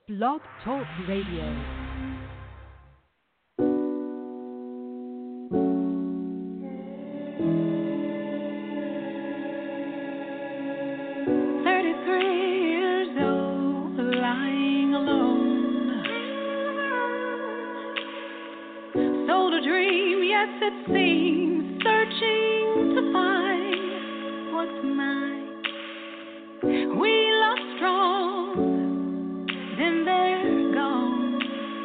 Blog Talk Radio. It seems searching to find what's mine. We lost strong, then they're gone,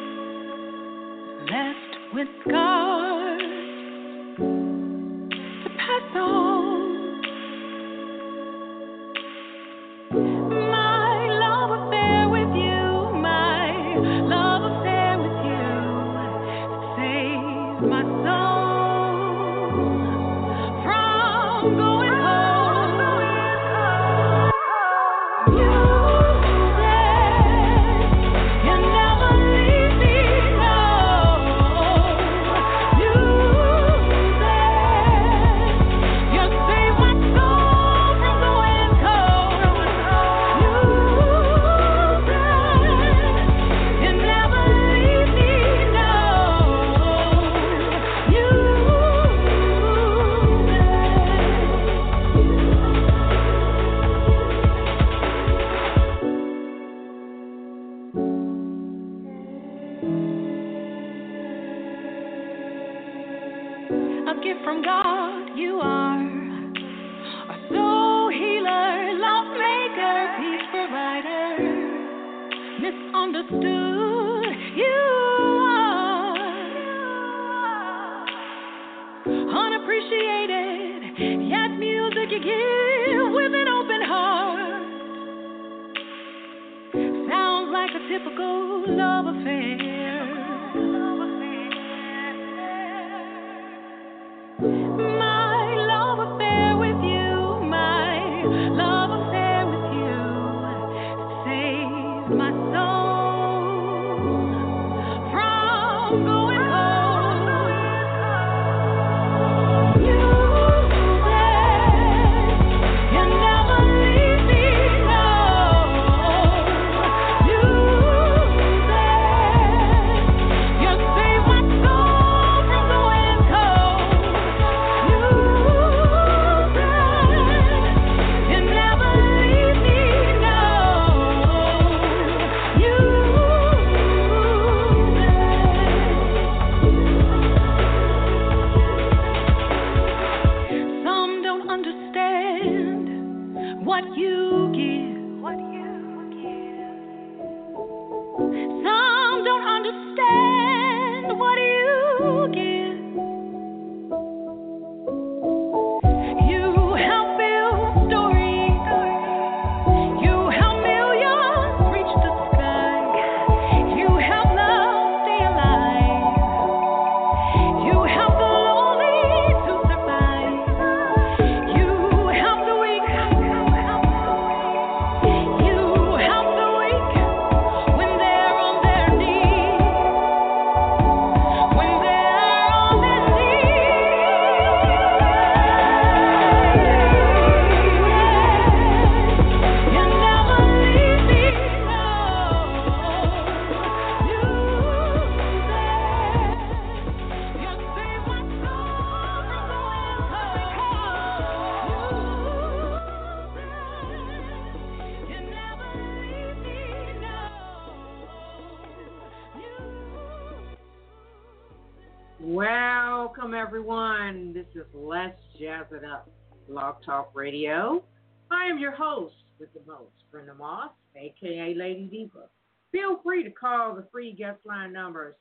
left with scars to pass on. My love affair with you, my love affair with you, saves my soul. From God you are a soul healer, love maker, peace provider, misunderstood you are, unappreciated, yet music you give with an open heart, sounds like a typical love affair. My love affair with you, my love affair with you, saves my soul from going cold. You said you never leave me, no. You said you save my soul from going cold. What you give, some don't understand what you give. You help build stories, you help millions reach the sky, you help love stay alive, you help the lonely to survive, you help the weak. Welcome, everyone. This is Let's Jazz It Up, Blog Talk Radio. I am your host with the most, Brenda Moss, a.k.a. Lady Diva. Feel free to call the free guest line number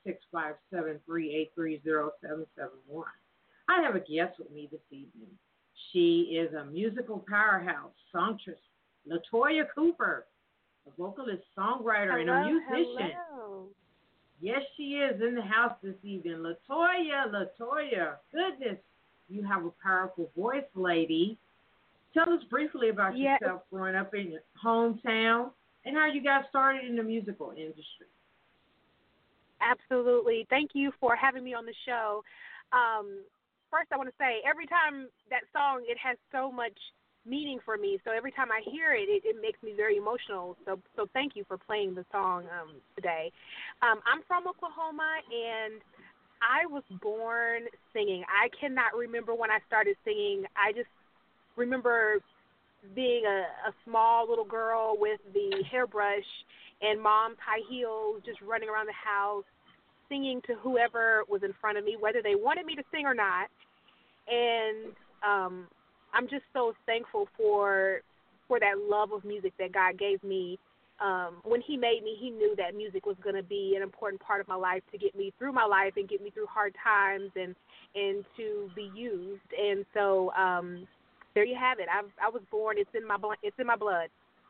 657-383-0771. I have a guest with me this evening. She is a musical powerhouse, songstress, Latoya Cooper, a vocalist, songwriter, and a musician. Hello. Yes, she is in the house this evening. Latoya, goodness, you have a powerful voice, lady. Tell us briefly about yourself growing up in your hometown and how you got started in the musical industry. Absolutely. Thank you for having me on the show. First, I want to say, every time that song, it has so much meaning for me. So every time I hear it, it makes me very emotional. So thank you for playing the song today. I'm from Oklahoma, and I was born singing. I cannot remember when I started singing. I just remember being a small little girl with the hairbrush and mom's high heels, just running around the house, singing to whoever was in front of me, whether they wanted me to sing or not. And I'm just so thankful for that love of music that God gave me. When he made me, he knew that music was going to be an important part of my life to get me through my life and get me through hard times and to be used. And so there you have it. I was born. It's in my blood.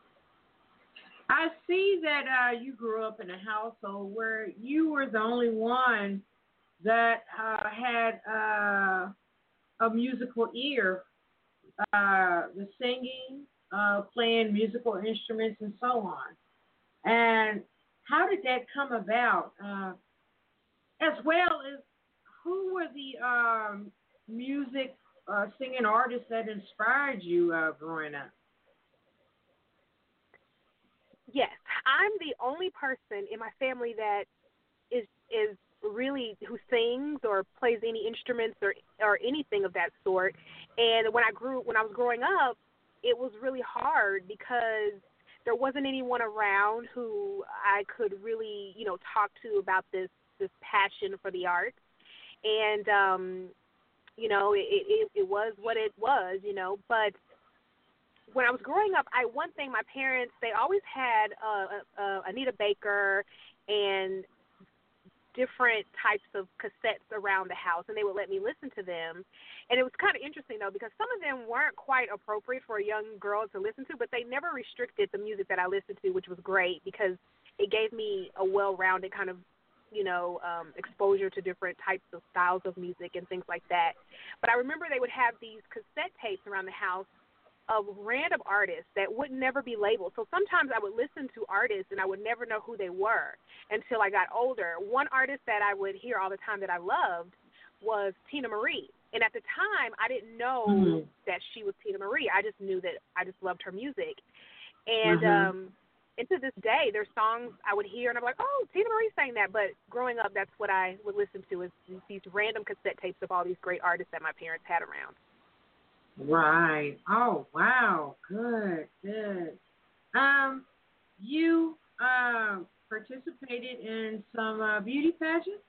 I see that you grew up in a household where you were the only one that had a musical ear, the singing, playing musical instruments, and so on. And how did that come about? As well as who were the music singing artists that inspired you growing up? Yes, I'm the only person in my family that is really who sings or plays any instruments or anything of that sort. And when I was growing up, it was really hard because there wasn't anyone around who I could really, talk to about this passion for the arts. And it was what it was, but when I was growing up, one thing my parents, they always had Anita Baker and different types of cassettes around the house, and they would let me listen to them. And it was kind of interesting, though, because some of them weren't quite appropriate for a young girl to listen to, but they never restricted the music that I listened to, which was great because it gave me a well-rounded kind of exposure to different types of styles of music and things like that. But I remember they would have these cassette tapes around the house of random artists that would never be labeled. So sometimes I would listen to artists and I would never know who they were until I got older. One artist that I would hear all the time that I loved was Tina Marie. And at the time, I didn't know that she was Tina Marie. I just knew that I just loved her music. And and to this day, there's songs I would hear and I'm like, oh, Tina Marie sang that. But growing up, that's what I would listen to is these random cassette tapes of all these great artists that my parents had around. Right. Oh, wow. Good. You participated in some beauty pageants?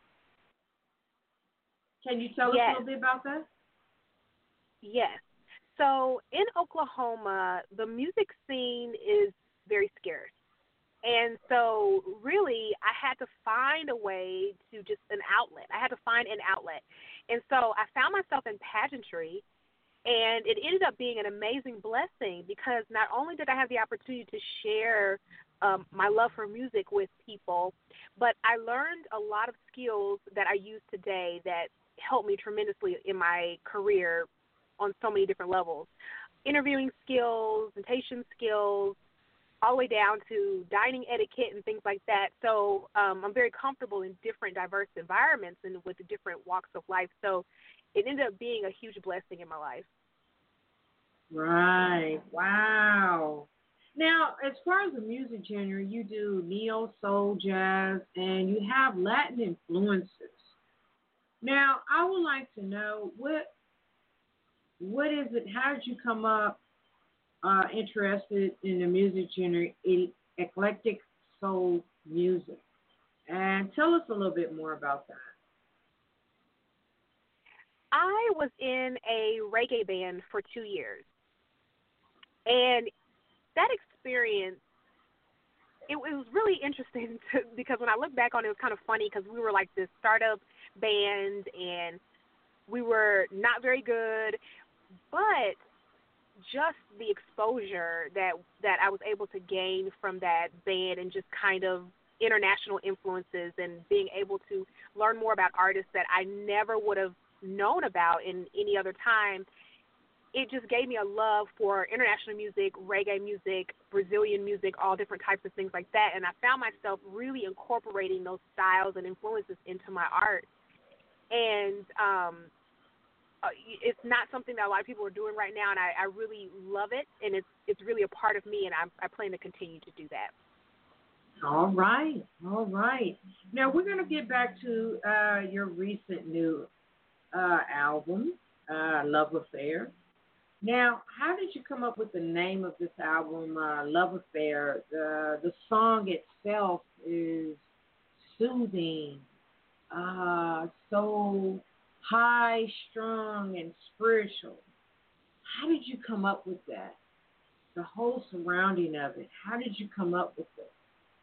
Can you tell us a little bit about that? Yes. So in Oklahoma, the music scene is very scarce. And so really I had to find a way to just an outlet. I had to find an outlet. And so I found myself in pageantry. And it ended up being an amazing blessing because not only did I have the opportunity to share my love for music with people, but I learned a lot of skills that I use today that helped me tremendously in my career on so many different levels. Interviewing skills, presentation skills, all the way down to dining etiquette and things like that. So I'm very comfortable in different diverse environments and with the different walks of life. So it ended up being a huge blessing in my life. Right. Wow. Now, as far as the music genre, you do neo, soul, jazz, and you have Latin influences. Now, I would like to know what is it? How did you come up interested in the music genre, eclectic soul music? And tell us a little bit more about that. I was in a reggae band for 2 years. And that experience, it was really interesting because when I look back on it, it was kind of funny because we were like this startup band and we were not very good, but just the exposure that I was able to gain from that band and just kind of international influences and being able to learn more about artists that I never would have known about in any other time, it just gave me a love for international music, reggae music, Brazilian music, all different types of things like that. And I found myself really incorporating those styles and influences into my art. And it's not something that a lot of people are doing right now, and I really love it, and it's really a part of me, and I plan to continue to do that. All right, all right. Now we're going to get back to your recent new album, Love Affair. Now, how did you come up with the name of this album, Love Affair? The song itself is soothing, so high strung and spiritual. How did you come up with that? The whole surrounding of it. How did you come up with it?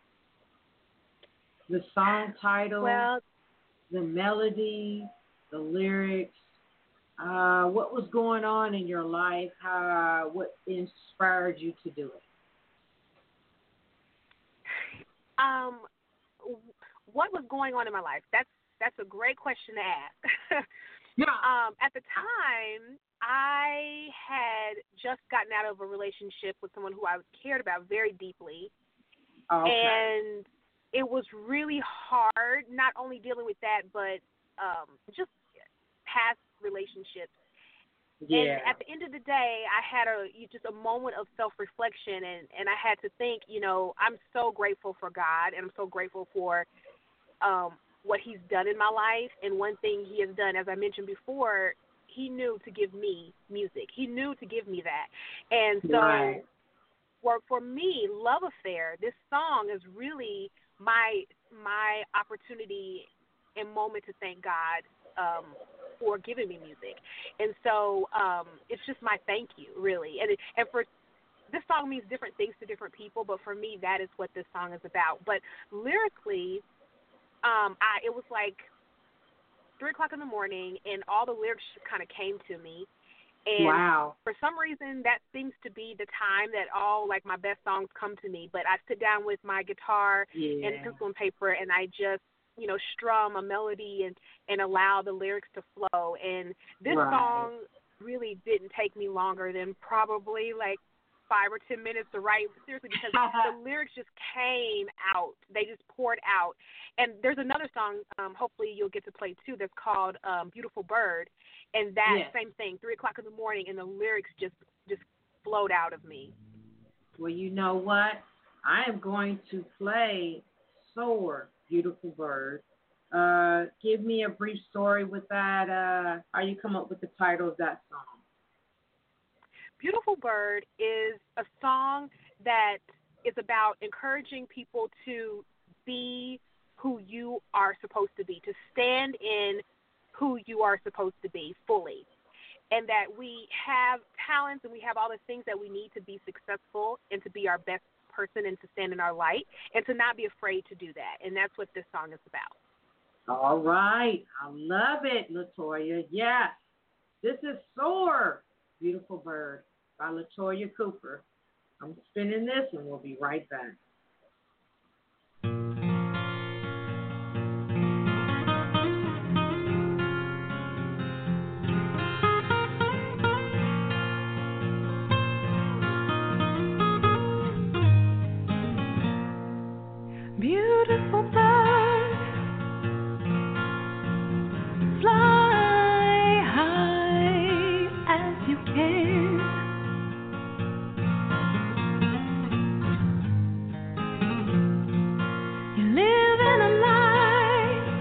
The song title, the melody, the lyrics. What was going on in your life? What inspired you to do it? What was going on in my life? That's a great question to ask. Yeah. At the time, I had just gotten out of a relationship with someone who I cared about very deeply, Okay. and it was really hard. Not only dealing with that, but just past relationships. Yeah. And at the end of the day, I had just a moment of self-reflection, and I had to think, I'm so grateful for God, and I'm so grateful for what he's done in my life. And one thing he has done, as I mentioned before, he knew to give me music. He knew to give me that. And so Right. for me, Love Affair, this song is really my opportunity and moment to thank God for giving me music. And so it's just my thank you, really. And for this song means different things to different people, but for me, that is what this song is about. But lyrically, it was like 3 o'clock in the morning, and all the lyrics kind of came to me. And Wow. for some reason, that seems to be the time that all, like, my best songs come to me. But I sit down with my guitar and pencil and paper, and I just, strum a melody and allow the lyrics to flow. And this song really didn't take me longer than probably, like, 5 or 10 minutes to write, seriously, because the lyrics just came out. They just poured out. And there's another song, hopefully you'll get to play too, that's called Beautiful Bird. And that same thing, 3 o'clock in the morning, and the lyrics just flowed out of me. Well, you know what? I am going to play Soar, Beautiful Bird. Give me a brief story with that. How you come up with the title of that song? Beautiful Bird is a song that is about encouraging people to be who you are supposed to be, to stand in who you are supposed to be fully, and that we have talents and we have all the things that we need to be successful and to be our best person and to stand in our light and to not be afraid to do that. And that's what this song is about. All right. I love it, LaToya. Yes. This is Soar, Beautiful Bird by LaToya Cooper. I'm spinning this and we'll be right back. Beautiful bird, fly high as you can. You live in a life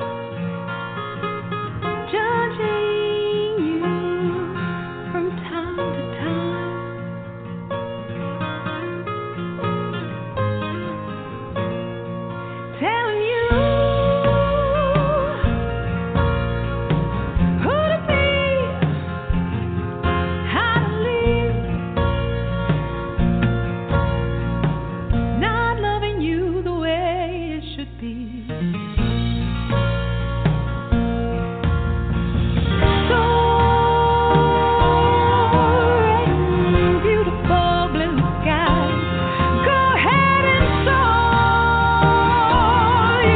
judging you from time to time. Telling you who to be, how to live, not loving you the way it should be. Soaring, beautiful blue skies, go ahead and soar.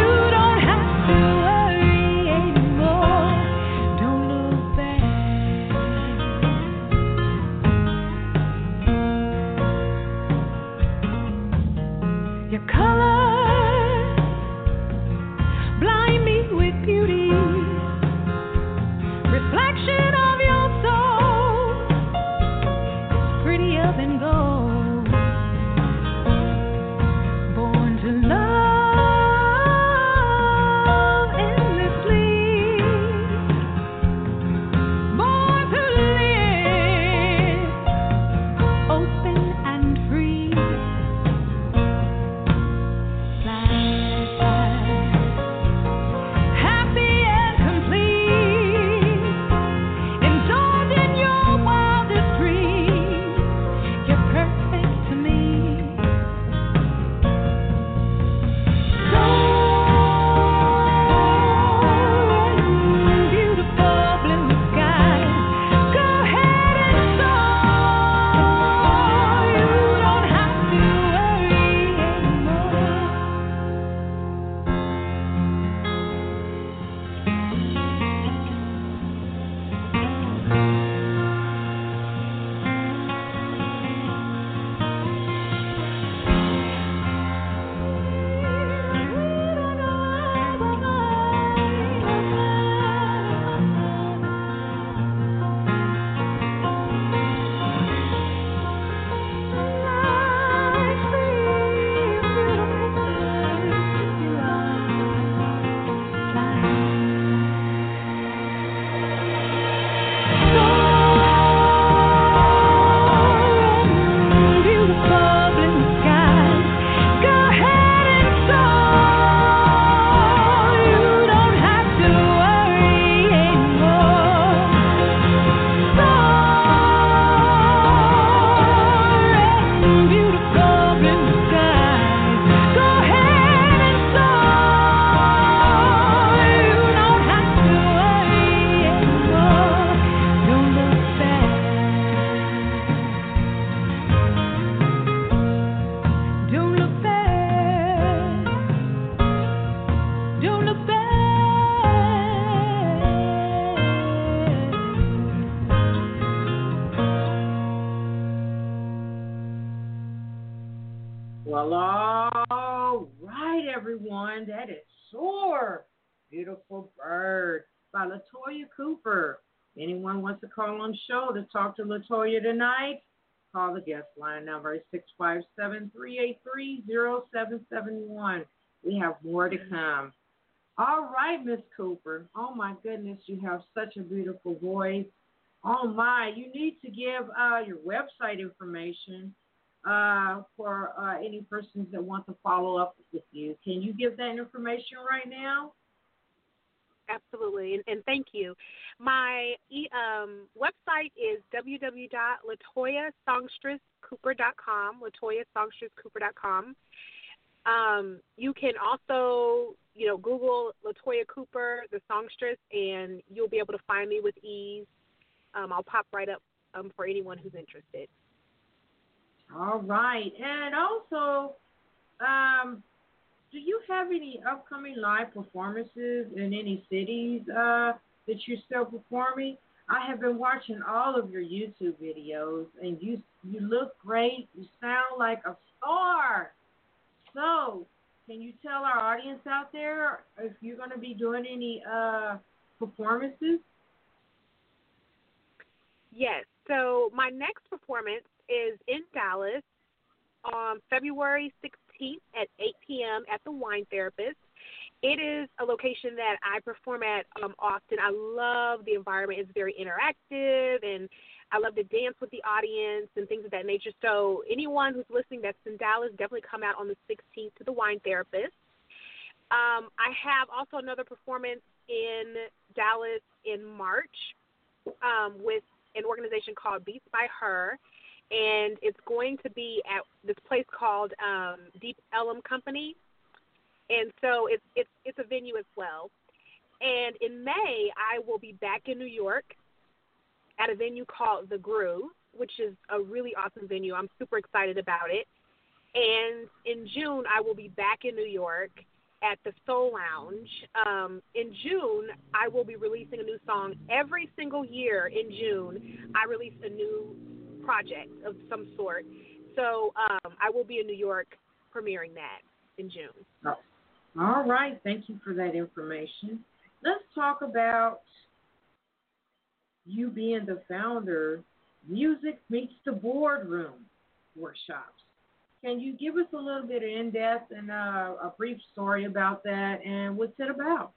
everyone. That is Soar, Beautiful Bird by Latoya Cooper. Anyone wants to call on the show to talk to Latoya tonight? Call the guest line number 657-383-0771. We have more to come. All right, Miss Cooper. Oh, my goodness, you have such a beautiful voice. Oh, my. You need to give your website information for any persons that want to follow up with you. Can you give that information right now? Absolutely, and thank you. My website is www.latoyasongstresscooper.com, latoyasongstresscooper.com. You can also, Google Latoya Cooper, the songstress, and you'll be able to find me with ease. I'll pop right up for anyone who's interested. All right. And also, do you have any upcoming live performances in any cities that you're still performing? I have been watching all of your YouTube videos, and you look great. You sound like a star. So, can you tell our audience out there if you're going to be doing any performances? Yes. So my next performance is in Dallas on February 16th at 8 p.m. at the Wine Therapist. It is a location that I perform at often. I love the environment. It's very interactive, and I love to dance with the audience and things of that nature. So anyone who's listening that's in Dallas, definitely come out on the 16th to the Wine Therapist. I have also another performance in Dallas in March with an organization called Beats by Her, and it's going to be at this place called Deep Ellum Company, and so it's a venue as well. And in May, I will be back in New York at a venue called The Groove, which is a really awesome venue. I'm super excited about it. And in June, I will be back in New York at the Soul Lounge. In June, I will be releasing a new song. Every single year in June, I release a new project of some sort. So I will be in New York premiering that in June. Oh. All right. Thank you for that information. Let's talk about you being the founder, Music Meets the Boardroom workshops. Can you give us a little bit of in-depth and a brief story about that and what's it about?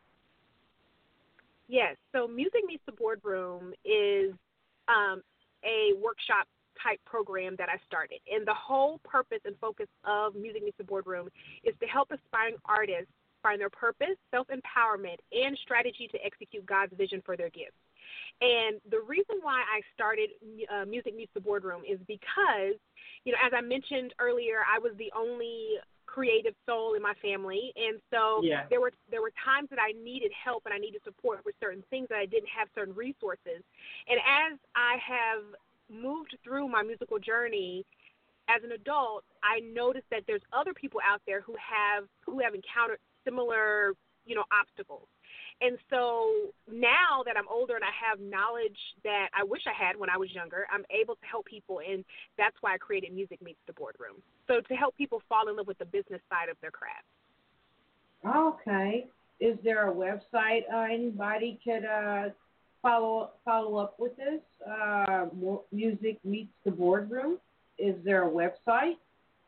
Yes. So Music Meets the Boardroom is a workshop type program that I started. And the whole purpose and focus of Music Meets the Boardroom is to help aspiring artists find their purpose, self-empowerment, and strategy to execute God's vision for their gifts. And the reason why I started Music Meets the Boardroom is because, as I mentioned earlier, I was the only creative soul in my family, and so there were times that I needed help and I needed support with certain things that I didn't have certain resources. And as I have moved through my musical journey as an adult, I noticed that there's other people out there who have encountered similar, obstacles. And so now that I'm older and I have knowledge that I wish I had when I was younger, I'm able to help people, and that's why I created Music Meets the Boardroom. So to help people fall in love with the business side of their craft. Okay. Is there a website anybody could follow up with this? Music Meets the Boardroom. Is there a website?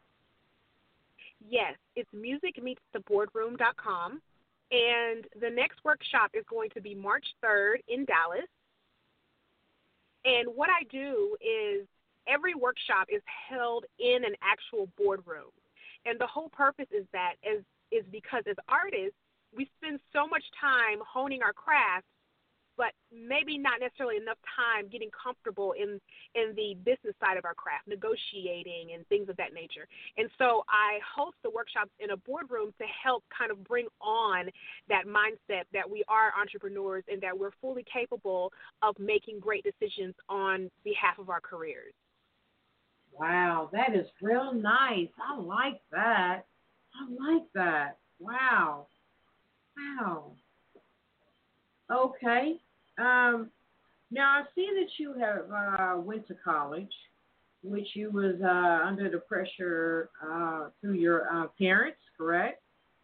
Yes, it's musicmeetstheboardroom.com. And the next workshop is going to be March 3rd in Dallas. And what I do is every workshop is held in an actual boardroom. And the whole purpose is because as artists, we spend so much time honing our craft, but maybe not necessarily enough time getting comfortable in the business side of our craft, negotiating and things of that nature. And so I host the workshops in a boardroom to help kind of bring on that mindset that we are entrepreneurs and that we're fully capable of making great decisions on behalf of our careers. Wow, that is real nice. I like that. Wow. Okay. Now, I see that you have went to college, which you was under the pressure through your parents, correct?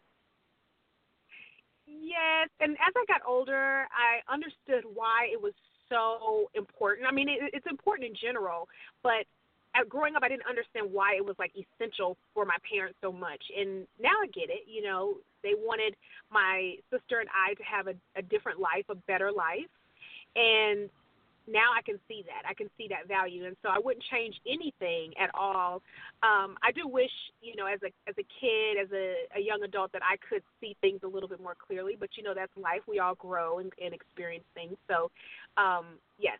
and as I got older, I understood why it was so important. I mean, it's important in general, but growing up, I didn't understand why it was like essential for my parents so much. And now I get it. You know, they wanted my sister and I to have a different life, a better life. And now I can see that. I can see that value. And so I wouldn't change anything at all. I do wish, you know, as a kid, as a young adult, that I could see things a little bit more clearly. But, you know, that's life. We all grow and experience things. So, yes.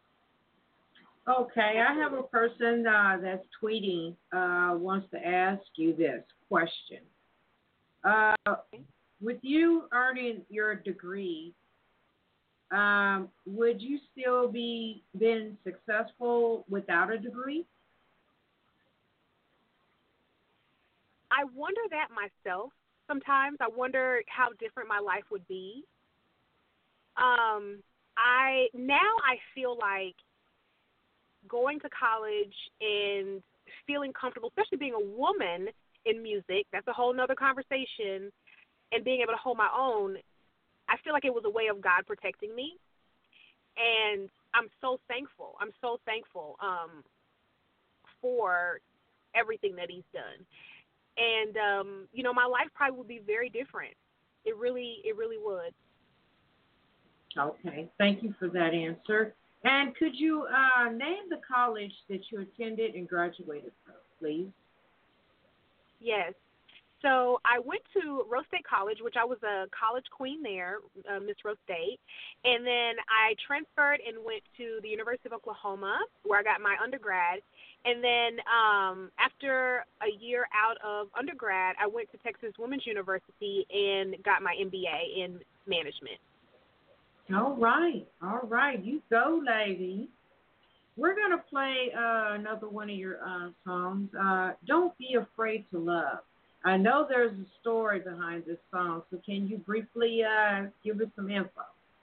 Okay, I have a person that's tweeting, wants to ask you this question. With you earning your degree, would you still be been successful without a degree? I wonder that myself sometimes. I wonder how different my life would be. I feel like going to college and feeling comfortable, especially being a woman in music, that's a whole nother conversation, and being able to hold my own, I feel like it was a way of God protecting me. And I'm so thankful. I'm so thankful for everything that he's done. And, you know, my life probably would be very different. It really would. Okay, thank you for that answer. And could you name the college that you attended and graduated from, please? Yes. So I went to Rose State College, which I was a college queen there, Miss Rose State. And then I transferred and went to the University of Oklahoma, where I got my undergrad. And then after a year out of undergrad, I went to Texas Women's University and got my MBA in management. All right. You go, lady. We're going to play another one of your songs, Don't Be Afraid to Love. I know there's a story behind this song, so can you briefly give us some info?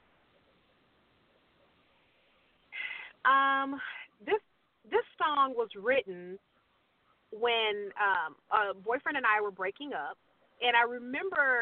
This song was written when a boyfriend and I were breaking up, and I remember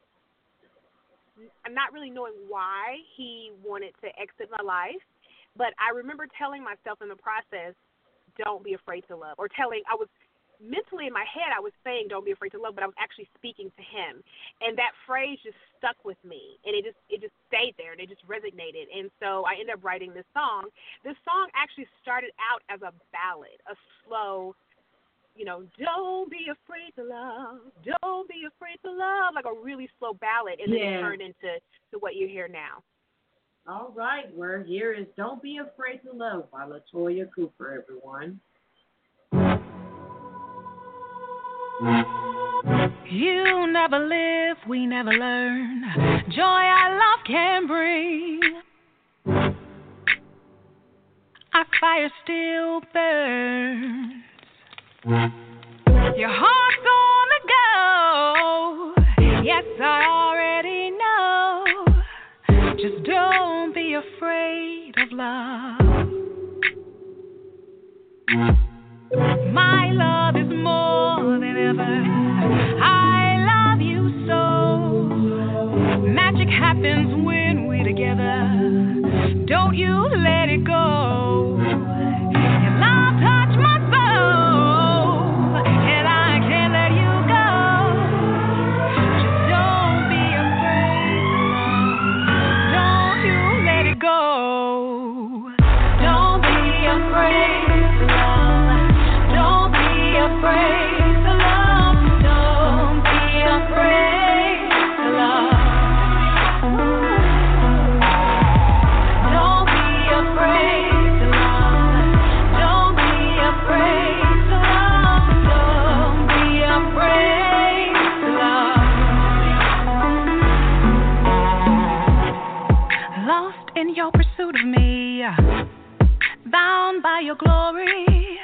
not really knowing why he wanted to exit my life, but I remember telling myself in the process, don't be afraid to love, or mentally in my head, I was saying don't be afraid to love, but I was actually speaking to him. And that phrase just stuck with me, and it just stayed there, and it just resonated. And so I ended up writing this song. This song actually started out as a ballad, a slow, you know, don't be afraid to love, don't be afraid to love, like a really slow ballad, and then it turned into what you hear now. All right, we're here is Don't Be Afraid to Love by LaToya Cooper, everyone. You never live, we never learn. Joy our love can bring. Our fire still burns. Your heart's on the go. Yes, I already know. Just don't be afraid of love. My love is more than ever. I love you so. Magic happens when we're together. Don't you let it go. Your love touched my soul, and I can't let you go. Just don't be afraid, don't you let it go. Don't be afraid. Afraid to love, don't be afraid to love. Don't be afraid to love. Don't be afraid to love. Don't be afraid to love. Lost in your pursuit of me, bound by your glory.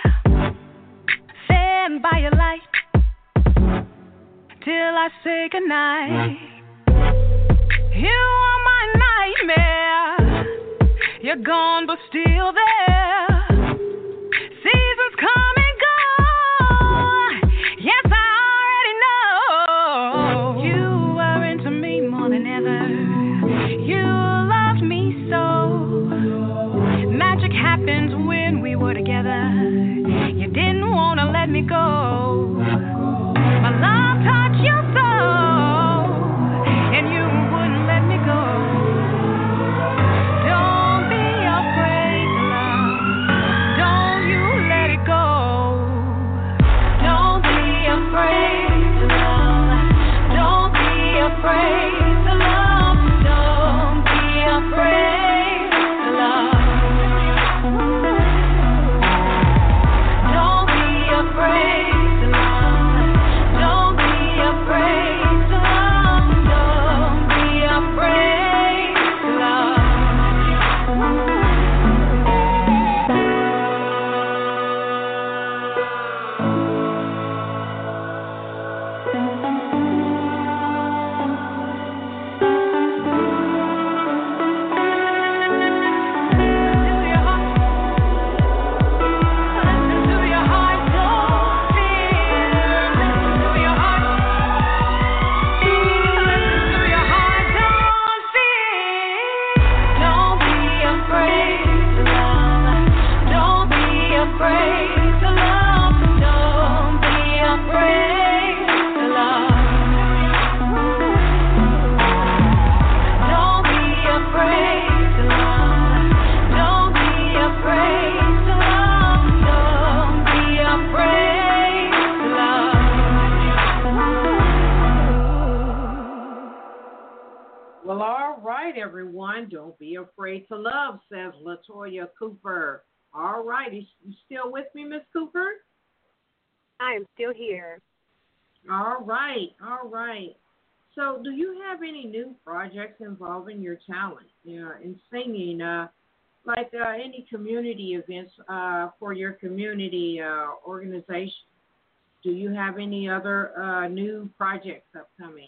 By your light till I say goodnight. You are my nightmare. You're gone but still there. Seasons come and go. Yes, I already know. You are into me more than ever. Well, all right, everyone. Don't be afraid to love, says Latoya Cooper. All right. You still with me, Miss Cooper? I am still here. All right. All right. So, do you have any new projects involving your talent, in singing, like any community events for your community organization? Do you have any other new projects upcoming?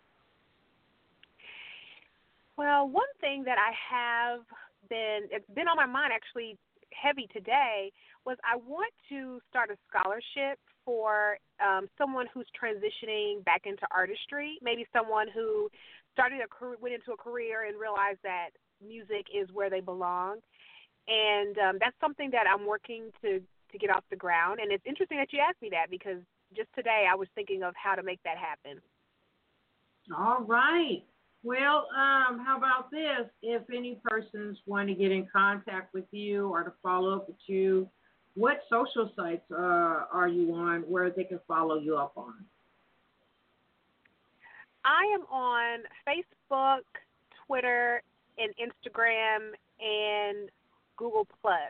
Well, one thing that I have it's been on my mind actually heavy today, was I want to start a scholarship for someone who's transitioning back into artistry, maybe someone who went into a career and realized that music is where they belong. And that's something that I'm working to get off the ground. And it's interesting that you asked me that, because just today I was thinking of how to make that happen. All right. Well, how about this? If any persons want to get in contact with you or to follow up with you, what social sites are you on where they can follow you up on? I am on Facebook, Twitter, and Instagram, and Google Plus.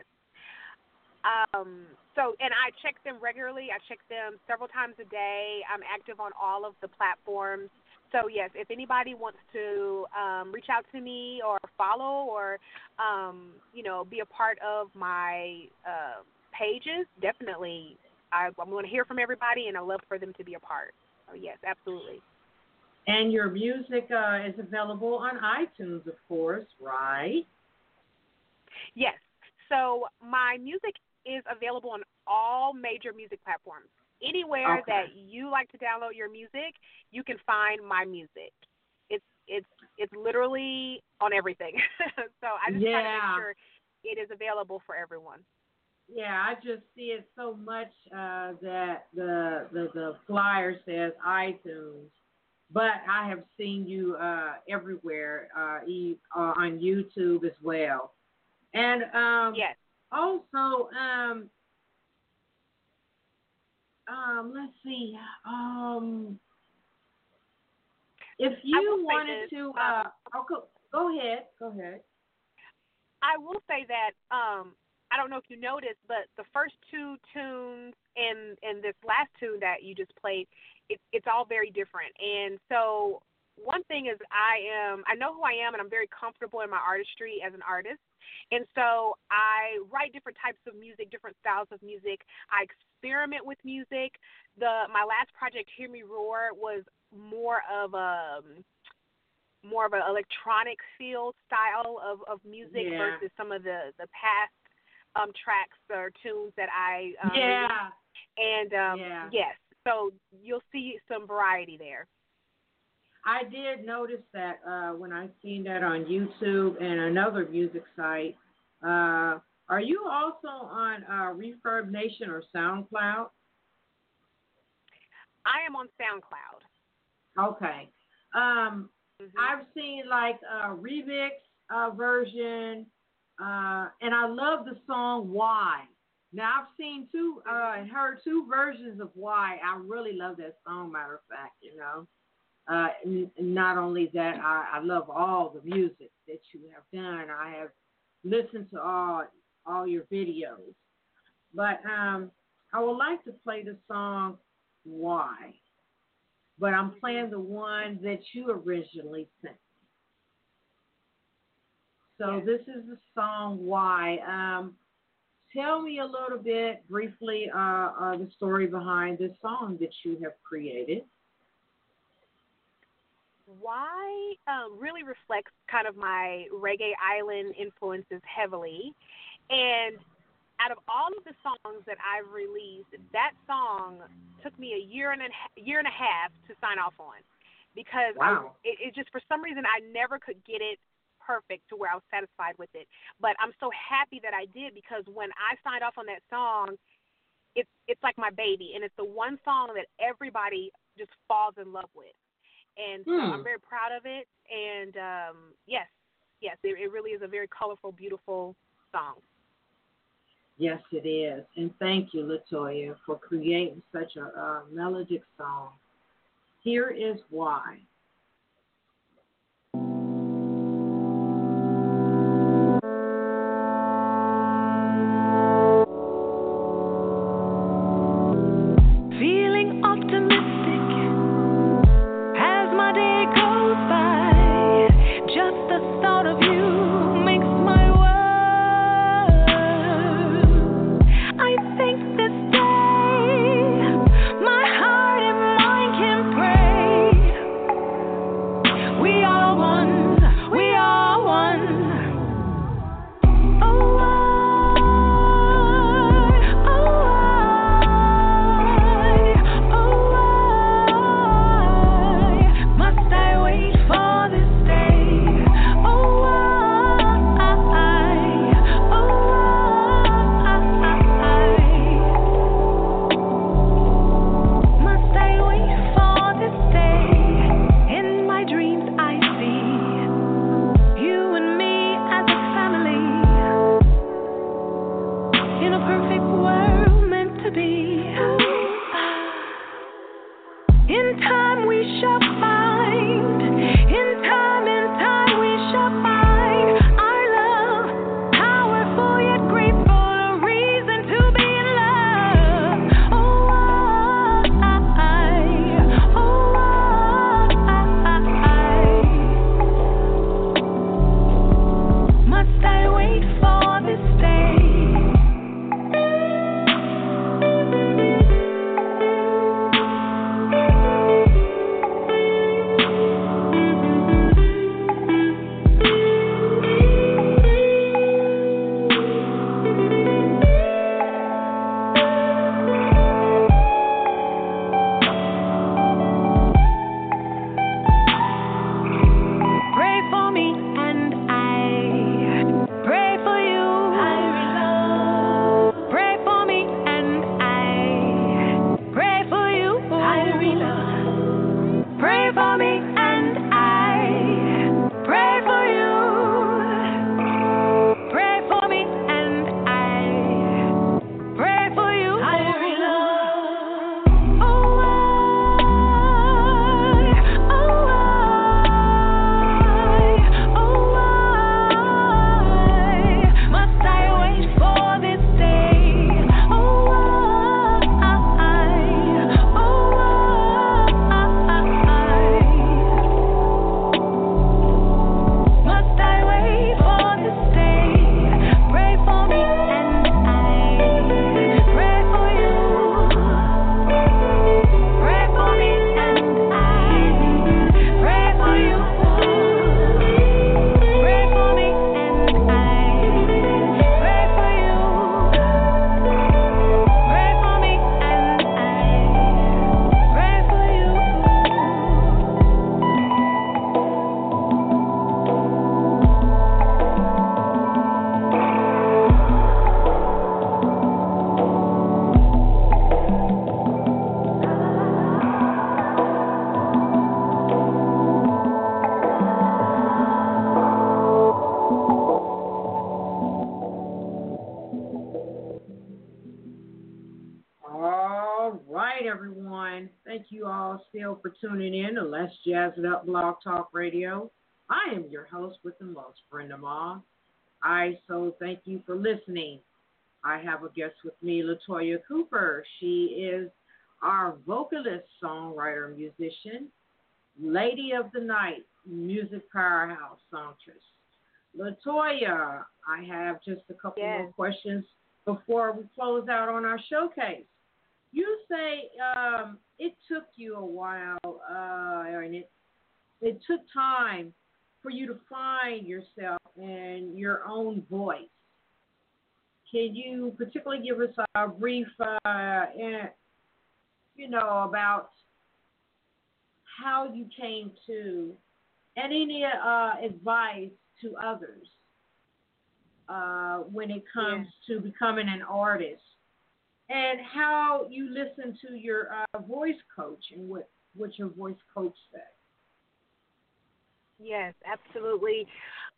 And I check them regularly. I check them several times a day. I'm active on all of the platforms. So, yes, if anybody wants to reach out to me or follow or, be a part of my pages, definitely I'm going to hear from everybody, and I love for them to be a part. So, yes, absolutely. And your music is available on iTunes, of course, right? Yes. So my music is available on all major music platforms. Anywhere that you like to download your music, you can find my music. It's literally on everything. So I just try to make sure it is available for everyone. Yeah, I just see it so much that the flyer says iTunes, but I have seen you everywhere on YouTube as well. And yes. Also, let's see. If you wanted to, go ahead. Go ahead. I will say that I don't know if you noticed, but the first two tunes and this last tune that you just played, it's all very different. And so one thing is I know who I am, and I'm very comfortable in my artistry as an artist. And so I write different types of music, different styles of music. I experiment with music. My last project, Hear Me Roar, was more of an electronic feel style of music versus some of the past tracks or tunes that I released. And yes, so you'll see some variety there. I did notice that when I seen that on YouTube and another music site. Are you also on Refurb Nation or SoundCloud? I am on SoundCloud. Okay. I've seen like a remix version, and I love the song Why. Now I've seen heard two versions of Why. I really love that song, matter of fact, Not only that, I love all the music that you have done. I have listened to all your videos. But I would like to play the song Why. But I'm playing the one that you originally sent me. So this is the song Why. Tell me a little bit briefly the story behind this song that you have created. Why really reflects kind of my reggae island influences heavily. And out of all of the songs that I've released, that song took me a year and a half to sign off on, because it just, for some reason, I never could get it perfect to where I was satisfied with it. But I'm so happy that I did, because when I signed off on that song, it's like my baby, and it's the one song that everybody just falls in love with. And so I'm very proud of it. And yes, it really is a very colorful, beautiful song. Yes, it is. And thank you, Latoya, for creating such a melodic song. Here is Why. all still for tuning in to Let's Jazz It Up Blog Talk Radio. I am your host with the most, Brenda Maw. So thank you for listening. I have a guest with me, Latoya Cooper. She is our vocalist, songwriter, musician, lady of the night, music powerhouse songstress. Latoya, I have just a couple more questions before we close out on our showcase. You say it took you a while, and it took time for you to find yourself and your own voice. Can you particularly give us a brief, about how you came to, and any advice to others when it comes to becoming an artist, and how you listen to your voice coach and what your voice coach said? Yes, absolutely.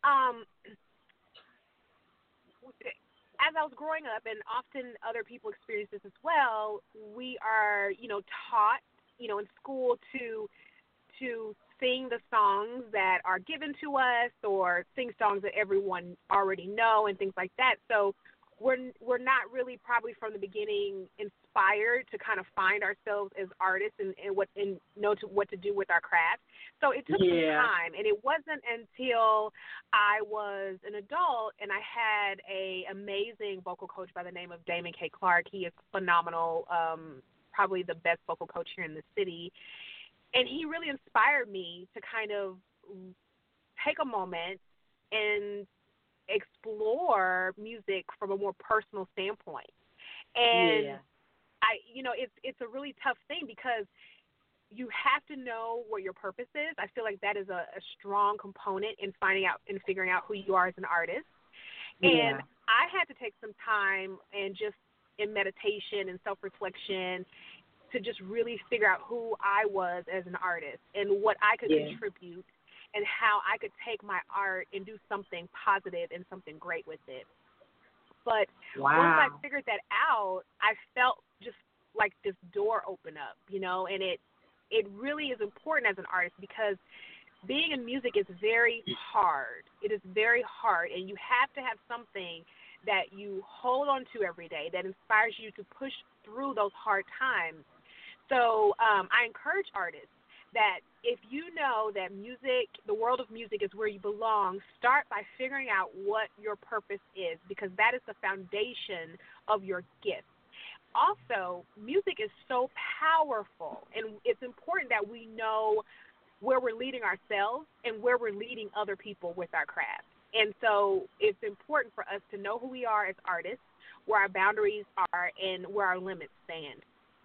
As I was growing up, and often other people experience this as well, we are, taught, in school to sing the songs that are given to us, or sing songs that everyone already know and things like that. So we're not really probably from the beginning inspired to kind of find ourselves as artists and what to do with our craft. So it took some time, and it wasn't until I was an adult and I had a amazing vocal coach by the name of Damon K. Clark. He is phenomenal, probably the best vocal coach here in the city. And he really inspired me to kind of take a moment and explore music from a more personal standpoint. And it's a really tough thing because you have to know what your purpose is. I feel like that is a strong component in finding out and figuring out who you are as an artist. And I had to take some time and just in meditation and self-reflection to just really figure out who I was as an artist and what I could contribute and how I could take my art and do something positive and something great with it. But once I figured that out, I felt just like this door open up, and it really is important as an artist because being in music is very hard. It is very hard, and you have to have something that you hold on to every day that inspires you to push through those hard times. So I encourage artists that if you know that music, the world of music is where you belong, start by figuring out what your purpose is, because that is the foundation of your gift. Also, music is so powerful, and it's important that we know where we're leading ourselves and where we're leading other people with our craft. And so it's important for us to know who we are as artists, where our boundaries are, and where our limits stand.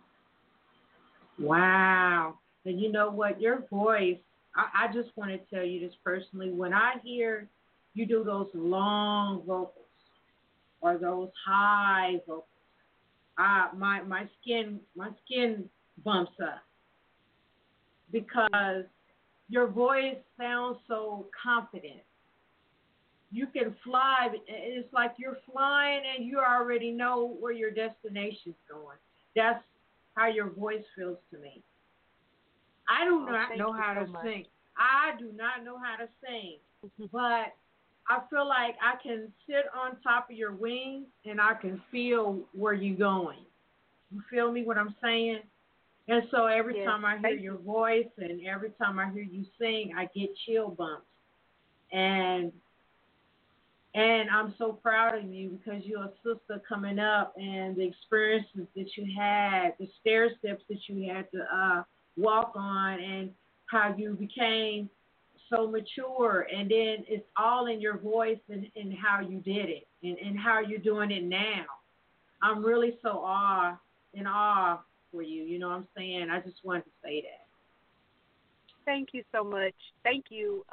Wow. And you know what? Your voice, I just want to tell you this personally. When I hear you do those long vocals or those high vocals, my skin bumps up because your voice sounds so confident. You can fly. It's like you're flying and you already know where your destination's going. That's how your voice feels to me. I do not know how to sing. I do not know how to sing, but I feel like I can sit on top of your wings and I can feel where you're going. You feel me what I'm saying? And so every time I hear your voice and every time I hear you sing, I get chill bumps. And I'm so proud of you because you're a sister coming up, and the experiences that you had, the stair steps that you had to walk on, and how you became so mature. And then it's all in your voice and how you did it and how you're doing it now. I'm really so in awe for you. You know what I'm saying? I just wanted to say that. Thank you so much. Thank you.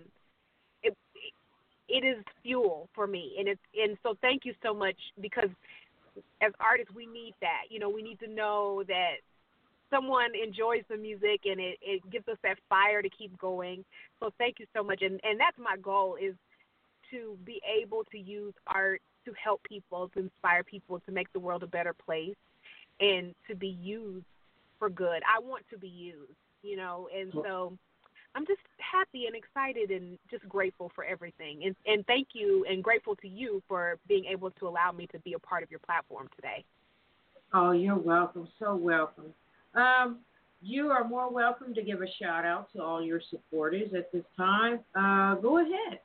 It is fuel for me, and so thank you so much, because as artists we need that. We need to know that someone enjoys the music and it gives us that fire to keep going. So thank you so much, and that's my goal, is to be able to use art to help people, to inspire people, to make the world a better place, and to be used for good. I want to be used, and so I'm just happy and excited and just grateful for everything. And thank you and grateful to you for being able to allow me to be a part of your platform today. Oh, you're welcome. So welcome. You are more welcome to give a shout out to all your supporters at this time. Go ahead.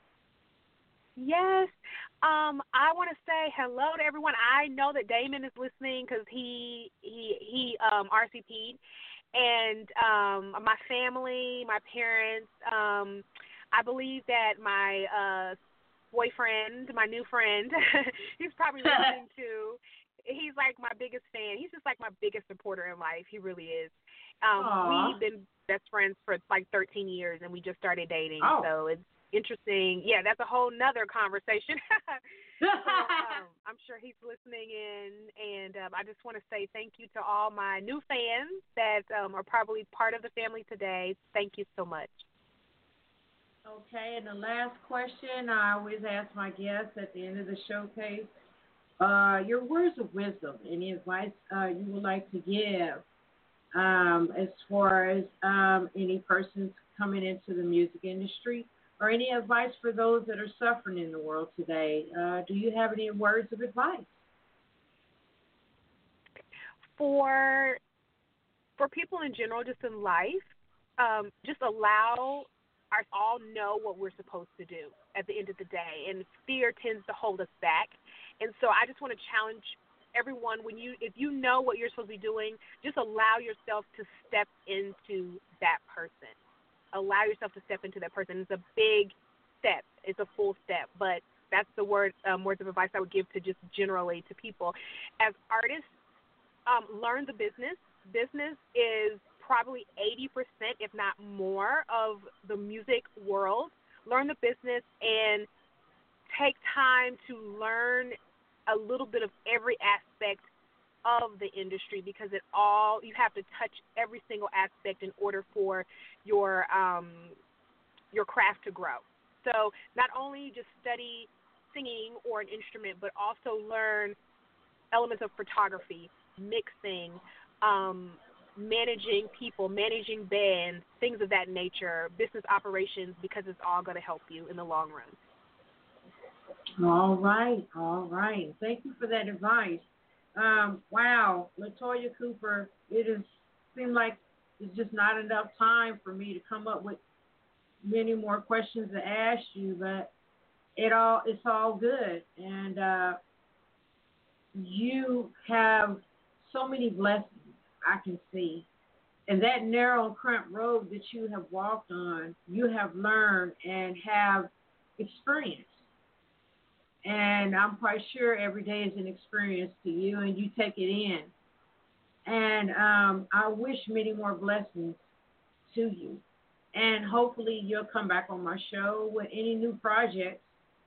Yes. I want to say hello to everyone. I know that Damon is listening because he RCP'd. And my family, my parents, I believe that my boyfriend, my new friend, he's probably listening too. He's like my biggest fan. He's just like my biggest supporter in life. He really is. We've been best friends for like 13 years, and we just started dating. Oh. So it's interesting. Yeah, that's a whole nother conversation. So, I'm sure he's listening in, and I just want to say thank you to all my new fans that are probably part of the family today. Thank you so much. Okay, and the last question I always ask my guests at the end of the showcase, your words of wisdom, any advice you would like to give as far as any persons coming into the music industry, or any advice for those that are suffering in the world today. Do you have any words of advice? For people in general, just in life, just allow us all know what we're supposed to do at the end of the day. And fear tends to hold us back. And so I just want to challenge everyone, if you know what you're supposed to be doing, just allow yourself to step into that person. Allow yourself to step into that person. It's a big step. It's a full step. But that's the words of advice I would give to just generally to people. As artists, learn the business. Business is probably 80%, if not more, of the music world. Learn the business and take time to learn a little bit of every aspect of the industry, because you have to touch every single aspect in order for your craft to grow. So not only just study singing or an instrument, but also learn elements of photography, mixing, managing people, managing bands, things of that nature, business operations, because it's all going to help you in the long run. All right. Thank you for that advice. Wow, LaToya Cooper, it has seemed like there's just not enough time for me to come up with many more questions to ask you, but it's all good. And you have so many blessings I can see. And that narrow and cramped road that you have walked on, you have learned and have experienced. And I'm quite sure every day is an experience to you, and you take it in. And I wish many more blessings to you. And hopefully you'll come back on my show with any new projects.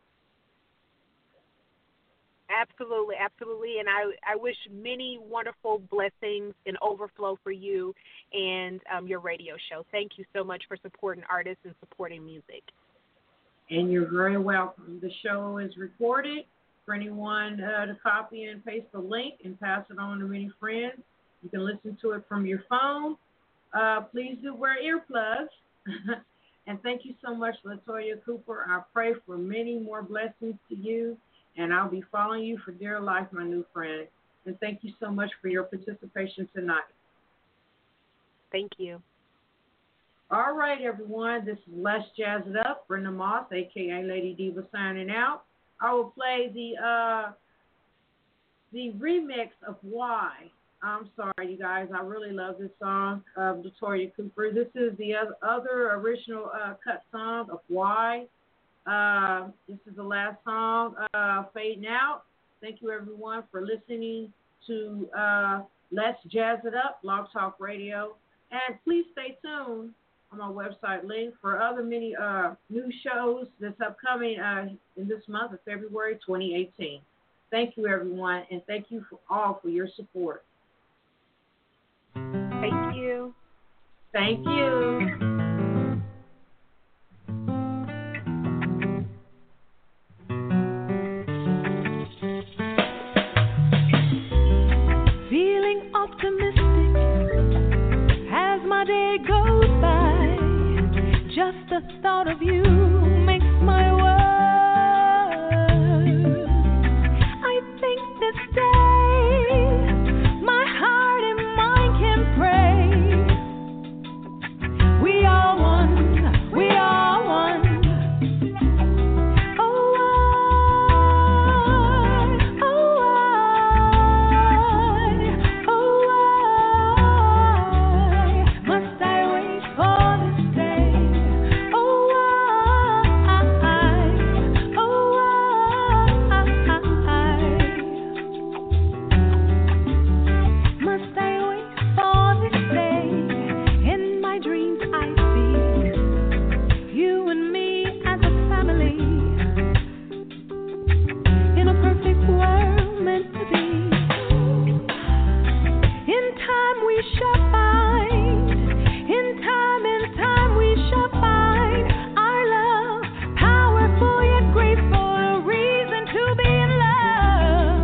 Absolutely. And I wish many wonderful blessings and overflow for you and your radio show. Thank you so much for supporting artists and supporting music. And you're very welcome. The show is recorded for anyone to copy and paste the link and pass it on to many friends. You can listen to it from your phone. Please do wear earplugs. And thank you so much, LaToya Cooper. I pray for many more blessings to you, and I'll be following you for dear life, my new friend. And thank you so much for your participation tonight. Thank you. All right, everyone. This is Let's Jazz It Up. Brenda Moss, a.k.a. Lady Diva, signing out. I will play the remix of Why. I'm sorry, you guys. I really love this song of LaToya Cooper. This is the other original cut song of Why. This is the last song, fading out. Thank you, everyone, for listening to Let's Jazz It Up, Blog Talk Radio. And please stay tuned on my website link for other many new shows that's upcoming in this month of February 2018. Thank you, everyone, and thank you all for your support. Thank you. Thank you. Feeling optimistic thought of you makes my world. I think this day my heart and mind can pray. We are one, we are one. Oh, must I wait for this day? Must I wait for this day? In my dreams I see you and me as a family, in a perfect world meant to be. In time we shall find, in time we shall find our love powerful yet graceful, a reason to be in love.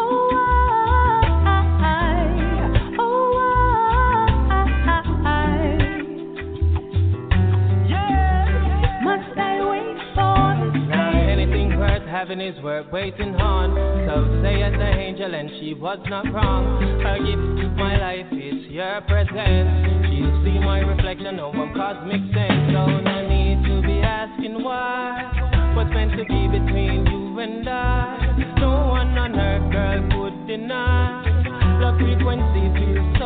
Must I wait for this Now day? anything worth having is worth waiting on. So say as an angel and she was not wrong. Her gift, my life is your presence. She'll see my reflection of one cosmic sense. So no need to be asking why. What's meant to be between you and I, no one on earth, girl, could deny. Love frequency feels so